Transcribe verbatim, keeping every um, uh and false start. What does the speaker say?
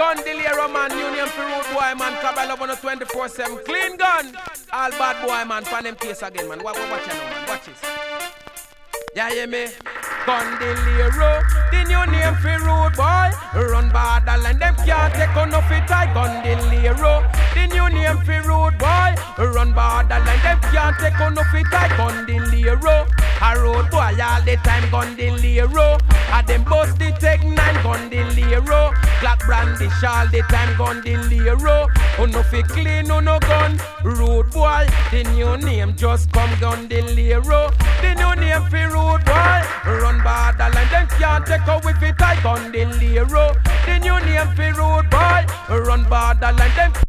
Gondilero man, Union for road boy man, Cabal over twenty-four seven. Clean gun. All bad boy man, fan them case again man. Watch, watch, watch, man. Watch this. Yeah, yeah, me. Gondilero, the new name for road boy. Run borderline, them can't take on no fit. I Gondilero, the new name for road boy. Run borderline, them can't take on no fit. I Gondilero, a road boy all the time. Gondilero, a them bust the take nine. Gondilero, black brandish all the time. Gondilero, oh no fit clean, oh no gun. Road boy, the new name just come. Gondilero, the new name for road boy. Run borderline, them can't take out with it. I Gondilero, the new name for road boy. Run borderline, them